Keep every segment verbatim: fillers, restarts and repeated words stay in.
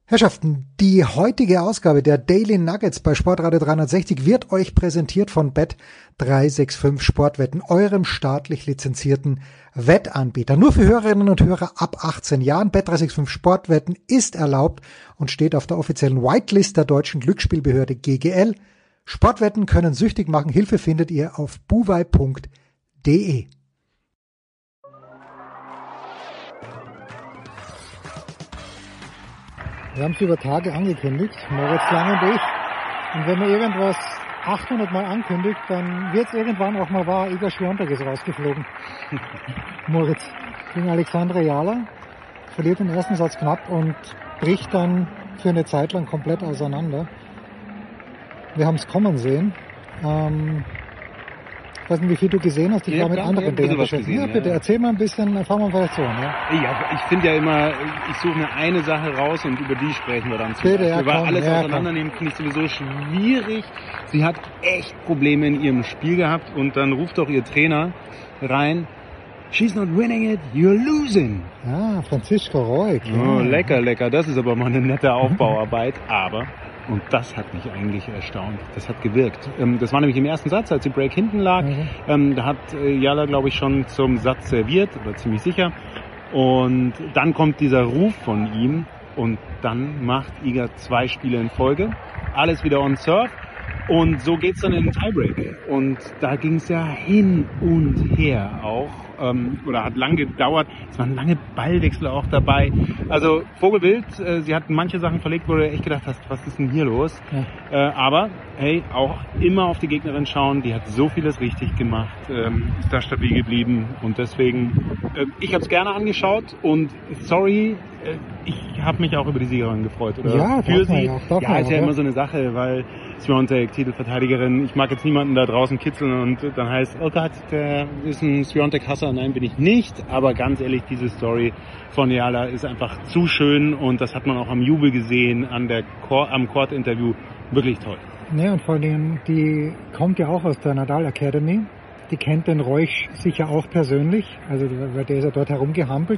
Herrschaften, die heutige Ausgabe der Daily Nuggets bei Sportradio dreihundertsechzig wird euch präsentiert von Bet drei sechs fünf Sportwetten, eurem staatlich lizenzierten Wettanbieter. Nur für Hörerinnen und Hörer ab achtzehn Jahren. Bet drei sechs fünf Sportwetten ist erlaubt und steht auf der offiziellen Whitelist der deutschen Glücksspielbehörde G G L. Sportwetten können süchtig machen. Hilfe findet ihr auf buwei punkt de. Wir haben es über Tage angekündigt, Moritz Lang und ich. Und wenn man irgendwas achthundert Mal ankündigt, dann wird es irgendwann auch mal wahr. Iga Świątek ist rausgeflogen. Moritz gegen Alexandra Jala, verliert den ersten Satz knapp und bricht dann für eine Zeit lang komplett auseinander. Wir haben es kommen sehen. Ähm, ich weiß nicht, wie viel du gesehen hast. Ich, ich war mit anderen Dingen beschäftigt. Ja, bitte, ja. Erzähl mal ein bisschen, dann fangen wir vielleicht so an. Ja, ja ich finde ja immer, ich suche mir eine Sache raus und über die sprechen wir dann zu. Bitte, ja, Weil komm, alles ja, auseinandernehmen finde ich sowieso schwierig. Sie hat echt Probleme in ihrem Spiel gehabt und dann ruft doch ihr Trainer rein: She's not winning it, you're losing. Ja, Francisco Roig. Oh, ja. Lecker, lecker. Das ist aber mal eine nette Aufbauarbeit. Aber, und das hat mich eigentlich erstaunt, das hat gewirkt. Das war nämlich im ersten Satz, als die Break hinten lag. Mhm. Da hat Jala, glaube ich, schon zum Satz serviert, oder ziemlich sicher. Und dann kommt dieser Ruf von ihm und dann macht Iga zwei Spiele in Folge. Alles wieder on Serve. Und so geht's dann in den Tiebreak. Und da ging's ja hin und her auch. Ähm, oder hat lang gedauert. Es waren lange Ballwechsel auch dabei. Also Vogelwild, äh, sie hat manche Sachen verlegt, wo du echt gedacht hast, was ist denn hier los? Ja. Äh, aber, hey, auch immer auf die Gegnerin schauen. Die hat so vieles richtig gemacht. Ähm, ist da stabil geblieben. Und deswegen, äh, ich habe es gerne angeschaut. Und sorry, äh, ich habe mich auch über die Siegerin gefreut. Oder ja, für sie. Auch, ja, ist ja, ja auch, immer so eine Sache, weil Świątek, Titelverteidigerin, ich mag jetzt niemanden da draußen kitzeln und dann heißt, oh Gott, der ist ein Świątek-Hasser. Nein, bin ich nicht, aber ganz ehrlich, diese Story von Jala ist einfach zu schön und das hat man auch am Jubel gesehen, an der Court, am Court-Interview, wirklich toll. Ja, und vor allem, die kommt ja auch aus der Nadal Academy, die kennt den Roig sicher auch persönlich, also weil der ist ja dort herumgehampelt.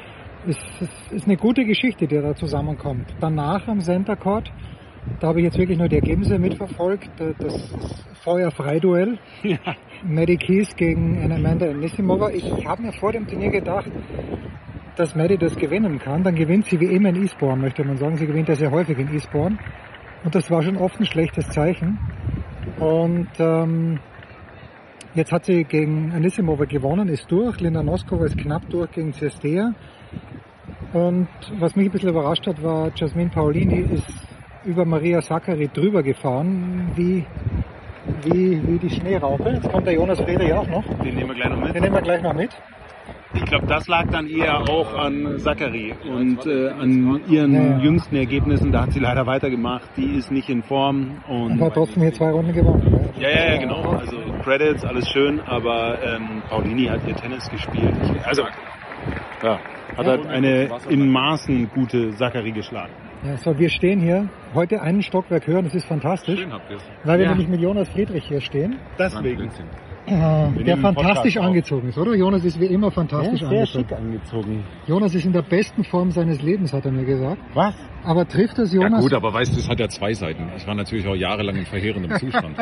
Es ist, ist eine gute Geschichte, die da zusammenkommt. Danach am Center Court, da habe ich jetzt wirklich nur die Ergebnisse mitverfolgt. Das Feuer-Frei-Duell. Ja. Maddie Keys gegen Amanda Anisimova. Ich habe mir vor dem Turnier gedacht, dass Maddie das gewinnen kann. Dann gewinnt sie wie immer in Eastbourne, möchte man sagen. Sie gewinnt ja sehr häufig in Eastbourne. Und das war schon oft ein schlechtes Zeichen. Und ähm, jetzt hat sie gegen Anisimova gewonnen, ist durch. Linda Noskova ist knapp durch gegen Cestea. Und was mich ein bisschen überrascht hat, war, Jasmine Paolini ist über Maria Sakkari drüber gefahren, wie, wie, wie die Schneeraupe. Jetzt kommt der Jonas Friedrich auch noch. Den nehmen wir gleich noch mit. Den nehmen wir gleich noch mit. Ich glaube, das lag dann eher auch an Sakkari und äh, an ihren ja, ja. jüngsten Ergebnissen. Da hat sie leider weitergemacht. Die ist nicht in Form. Und, und hat trotzdem hier zwei Runden gewonnen. Ja, ja, ja, genau. Also Credits, alles schön, aber ähm, Paolini hat ihr Tennis gespielt. Also, ja, hat halt eine in Maßen gute Sakkari geschlagen. Ja, so, wir stehen hier heute einen Stockwerk höher, das ist fantastisch, schön habt ihr's. Weil wir ja. nämlich mit Jonas Friedrich hier stehen. Deswegen. Äh, der fantastisch angezogen ist, oder? Jonas ist wie immer fantastisch ja, sehr angezogen. Schick angezogen. Jonas ist in der besten Form seines Lebens, hat er mir gesagt. Was? Aber trifft das Jonas? Ja gut, aber weißt du, es hat ja zwei Seiten. Ich war natürlich auch jahrelang in verheerendem Zustand.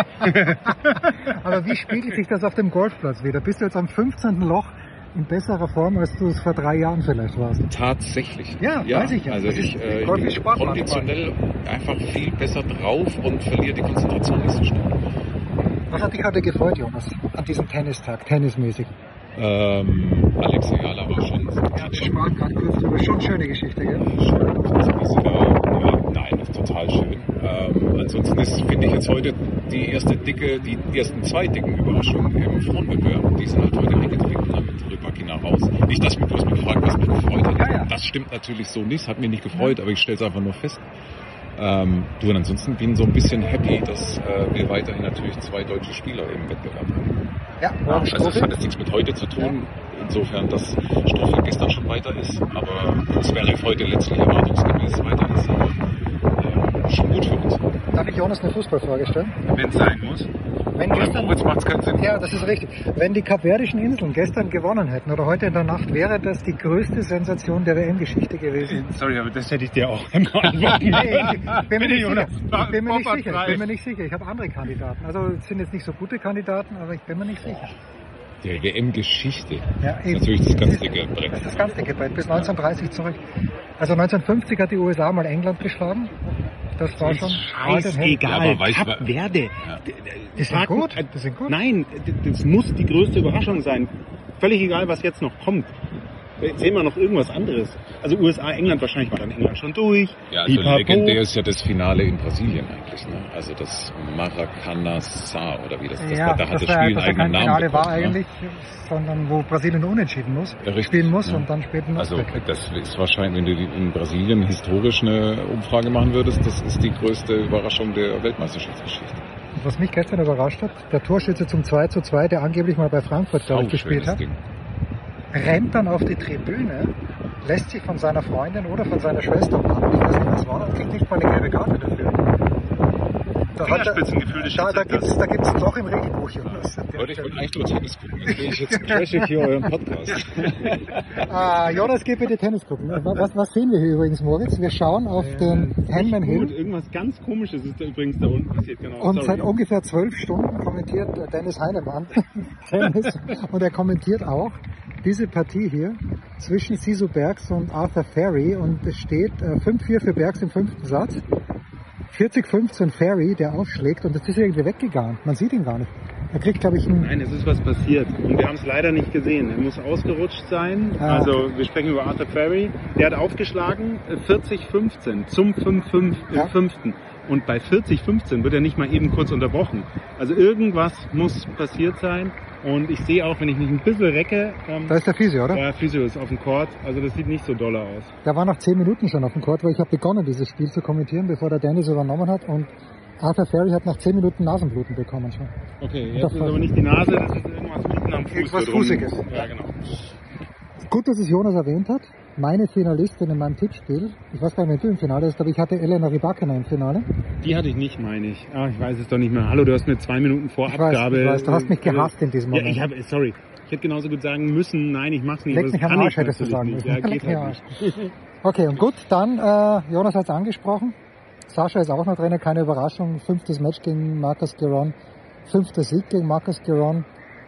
Aber wie spiegelt sich das auf dem Golfplatz wieder? Bist du jetzt am fünfzehnten Loch in besserer Form, als du es vor drei Jahren vielleicht warst? Tatsächlich. Ja, ja, weiß ich ja. Also das ich, äh, ich ich bin konditionell einfach viel besser drauf und verliere die Konzentration nicht so schnell. Was hat dich heute gefreut, Jonas, an diesem Tennistag, tennismäßig? Ähm, Alex Jala war schon... Ja, wir sprachen gerade kurz drüber. Schon eine schöne Geschichte, gell? Schon, ja, nein, das ist total schön. Ähm, ansonsten ist, finde ich jetzt heute die erste dicke, die ersten zwei dicken Überraschungen im Frauenwettbewerb. Die sind halt heute eingetreten mit Rybakina raus. Nicht, dass mich bloß mich fragt, was mich gefreut hat. Ja, ja. Das stimmt natürlich so nicht, hat mich nicht gefreut, ja. Aber ich stelle es einfach nur fest. Ähm, du, und ansonsten bin so ein bisschen happy, dass äh, wir weiterhin natürlich zwei deutsche Spieler im Wettbewerb haben. Ja, ja, also das hat jetzt nichts mit heute zu tun, ja. Insofern, dass Stoffe gestern schon weiter ist, aber es wäre heute letztlich erwartungsgemäß weiter ist. Äh, schon gut für uns. Darf ich Jonas eine Fußballfrage stellen? Wenn es sein muss. Wenn Bei gestern, Moritz macht es keinen Sinn. ja, das ist richtig. Wenn die Kapverdischen Inseln gestern gewonnen hätten oder heute in der Nacht, wäre das die größte Sensation der W M-Geschichte gewesen. Sorry, aber das hätte ich dir auch immer antworten. Nee, ich bin mir nicht sicher. Jonas, Ich bin mir nicht Bob hat sicher. Ich frei. bin mir nicht sicher. Ich habe andere Kandidaten. Also es sind jetzt nicht so gute Kandidaten, aber ich bin mir nicht sicher. Der W M-Geschichte. Ja, Das ist natürlich das ganz dicke Das Brett. ist das ganz dicke Brett. Bis neunzehnhundertdreißig zurück. Also neunzehnhundertfünfzig hat die U S A mal England geschlagen. Das war schon hart und hell. Ja, Scheißegal, aber weißt du, Kap Verde. Die sind gut. Die sind gut. Nein, das muss die größte Überraschung sein. Völlig egal, was jetzt noch kommt. Sehen wir noch irgendwas anderes. Also U S A, England, wahrscheinlich war dann England schon durch. Ja, also Pipapo. legendär ist ja das Finale in Brasilien eigentlich. Ne? Also das Maracanã oder wie das, das Ja, war, da hat das das war Spiel einfach einen kein eigenen Namen Finale bekommen. war ne? eigentlich, sondern wo Brasilien unentschieden muss, Ja, richtig, spielen muss ja. und dann später noch Also weg. das ist wahrscheinlich, wenn du die- in Brasilien historisch eine Umfrage machen würdest, das ist die größte Überraschung der Weltmeisterschaftsgeschichte. Was mich gestern überrascht hat, der Torschütze zum zwei zu zwei, der angeblich mal bei Frankfurt, glaube ich, gespielt Sauschönes hat, Ding. rennt dann auf die Tribüne, lässt sich von seiner Freundin oder von seiner Schwester umarmen, ich weiß nicht, was war, und kriegt nicht mal eine gelbe Karte dafür. Da, hat er, Fingerspitzengefühl des da, da Schiedsrichters. gibt es da gibt's ein Loch im Regelbuch, Jonas. Leute, ich wollte eigentlich nur Tennis gucken. Jetzt sehe ich jetzt crash ich hier euren Podcast. Ah, Jonas, geh bitte Tennis gucken. Was, was sehen wir hier übrigens, Moritz? Wir schauen auf den Henman Gut, Hill. irgendwas ganz Komisches ist da übrigens da unten passiert. Genau. Und Sorry. seit ungefähr zwölf Stunden kommentiert Dennis Heinemann Tennis. Und er kommentiert auch diese Partie hier zwischen Sisu Bergs und Arthur Ferry. Und es steht äh, fünf vier für Bergs im fünften Satz. vierzig fünfzehn Ferry, der aufschlägt. Und das ist irgendwie weggegangen. Man sieht ihn gar nicht. Er kriegt, glaube ich, einen... Nein, es ist was passiert. Und wir haben es leider nicht gesehen. Er muss ausgerutscht sein. Ah. Also wir sprechen über Arthur Ferry. Der hat aufgeschlagen äh, vierzig fünfzehn zum fünf fünf im Ja. fünften. Und bei vierzig fünfzehn wird er nicht mal eben kurz unterbrochen. Also irgendwas muss passiert sein. Und ich sehe auch, wenn ich mich ein bisschen recke, ähm, Da ist der Physio, oder? der Physio ist auf dem Court. Also das sieht nicht so doll aus. Der war nach zehn Minuten schon auf dem Court, weil ich habe begonnen, dieses Spiel zu kommentieren, bevor der Dennis übernommen hat. Und Arthur Ferry hat nach zehn Minuten Nasenbluten bekommen schon. Okay, Das jetzt ist war- aber nicht die Nase, das ist irgendwas unten am Fuß. Irgendwas da drum. Fußiges. Ja, genau. Gut, dass es Jonas erwähnt hat. Meine Finalistin in meinem Tippspiel, ich weiß gar nicht, wer du im Finale ist, aber ich hatte Elena Rybakina im Finale. Die hatte ich nicht, meine ich. Ah, ich weiß es doch nicht mehr. Hallo, du hast mir zwei Minuten vor Ich weiß, Abgabe. ich weiß, du hast mich gehasst in diesem Ja, Moment. ich habe, sorry. Ich hätte genauso gut sagen müssen, nein, ich mach's nicht. Leck aber mich das am kann Arsch, ich hättest du sagen natürlich müssen. nicht. Ja, geht Leck mich am halt Arsch. nicht. Okay, und gut, dann, äh, Jonas hat es angesprochen. Sascha ist auch noch drin, keine Überraschung. Fünftes Match gegen Marcus Giron. Fünfter Sieg gegen Marcus Giron.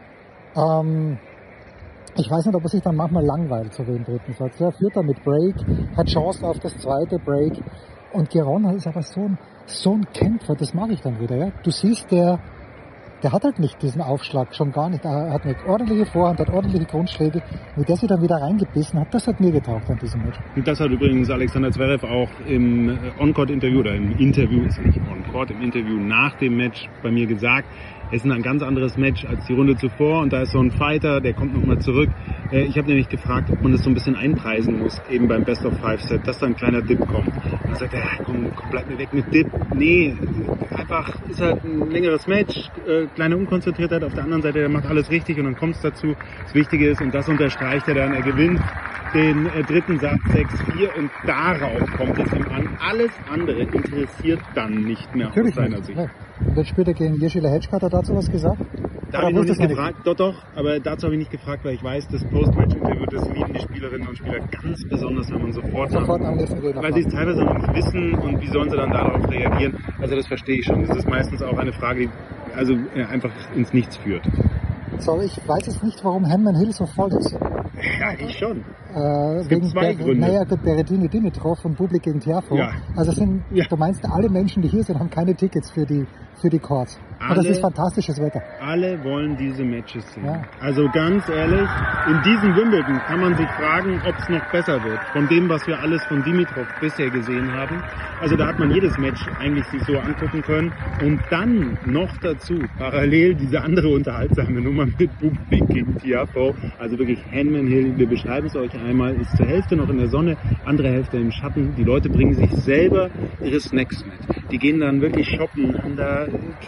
Ähm, ich weiß nicht, ob er sich dann manchmal langweilt, so wie im dritten Satz. Er führt dann mit Break, hat Chancen auf das zweite Break. Und Giron ist aber so ein, so ein Kämpfer, das mag ich dann wieder. Ja? Du siehst, der, der hat halt nicht diesen Aufschlag, schon gar nicht. Er hat eine ordentliche Vorhand, hat ordentliche Grundschläge. Mit der sie dann wieder reingebissen hat, das hat mir getaugt an diesem Match. Und das hat übrigens Alexander Zverev auch im äh, On-Court-Interview oder im Interview, ist nicht On-Court, im Interview nach dem Match bei mir gesagt. Es ist ein ganz anderes Match als die Runde zuvor und da ist so ein Fighter, der kommt nochmal zurück. Äh, ich habe nämlich gefragt, ob man das so ein bisschen einpreisen muss, eben beim Best-of-Five-Set, dass da ein kleiner Dip kommt. Und dann sagt er, ja, komm, komm, bleib mir weg mit Dip. Nee, einfach ist halt ein längeres Match, äh, kleine Unkonzentriertheit auf der anderen Seite, der macht alles richtig und dann kommt es dazu. Das Wichtige ist, und das unterstreicht er dann, er gewinnt den äh, dritten Satz sechs vier und darauf kommt es ihm an. Alles andere interessiert dann nicht mehr Natürlich aus seiner nicht. Sicht. Nee. Und jetzt spielt er gegen Jeschila Hedgka, hat er dazu was gesagt? Da Oder habe ich noch wusstest nicht du gefragt, doch, doch, aber dazu habe ich nicht gefragt, weil ich weiß, das Post-Match-Interview, das lieben die Spielerinnen und Spieler ganz besonders, wenn man sofort, Sofort nach, am nächsten Gegner weil sie es fragt. teilweise noch nicht wissen und wie sollen sie dann darauf reagieren. Also das verstehe ich schon. Das ist meistens auch eine Frage, die also äh, einfach ins Nichts führt. So, ich weiß jetzt nicht, warum Henman Hill so voll ist. Ja, ich schon. Äh, gibt wegen zwei Ber- Gründe. Naja, gut, Berrettini Dimitrov und Bublik gegen Tiafoe. Ja. Also sind, Ja. du meinst, alle Menschen, die hier sind, haben keine Tickets für die, für die Courts. Und das Alle- ist fantastisches Wetter. Alle wollen diese Matches sehen. Ja. Also ganz ehrlich, in diesem Wimbledon kann man sich fragen, ob es noch besser wird. Von dem, was wir alles von Dimitrov bisher gesehen haben. Also da hat man jedes Match eigentlich sich so angucken können. Und dann noch dazu parallel diese andere unterhaltsame Nummer mit Bublik gegen Tiafoe. Also wirklich Henman Hill, wir beschreiben es euch einmal, ist zur Hälfte noch in der Sonne, andere Hälfte im Schatten. Die Leute bringen sich selber ihre Snacks mit. Die gehen dann wirklich shoppen, haben da Käse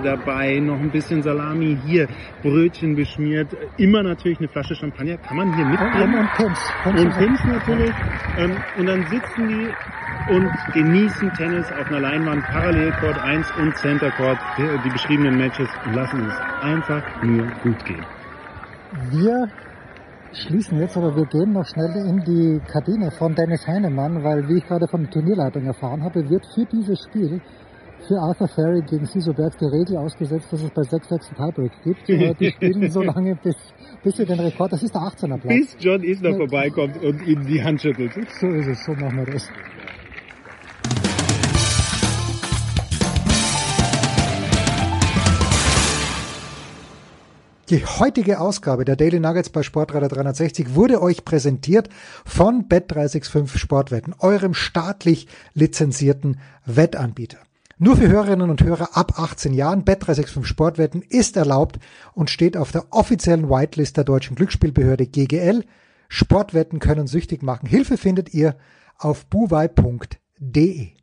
dabei, noch ein bisschen Salami hier, Brötchen beschmiert, immer natürlich eine Flasche Champagner, kann man hier mitnehmen. Und, und Pins. Pins und Pins natürlich. Ähm, und dann sitzen die und genießen Tennis auf einer Leinwand, parallel Court eins und Center Court, die, die beschriebenen Matches, und lassen es einfach nur gut gehen. Wir schließen jetzt, aber wir gehen noch schnell in die Kabine von Dennis Heinemann, weil, wie ich gerade von der Turnierleitung erfahren habe, wird für dieses Spiel für Arthur Ferry gegen Siso Bergs die Regel ausgesetzt, dass es bei sechs sechs Tiebreak gibt. Die spielen so lange, bis, bis sie den Rekord, das ist der achtzehner Platz. Bis John Isner ja. vorbeikommt und ihm die Hand schüttelt. So ist es, so machen wir das. Die heutige Ausgabe der Daily Nuggets bei Sportradar dreihundertsechzig wurde euch präsentiert von Bet drei sechs fünf Sportwetten, eurem staatlich lizenzierten Wettanbieter. Nur für Hörerinnen und Hörer ab achtzehn Jahren. Bet drei sechs fünf Sportwetten ist erlaubt und steht auf der offiziellen Whitelist der deutschen Glücksspielbehörde G G L. Sportwetten können süchtig machen. Hilfe findet ihr auf buwei punkt de.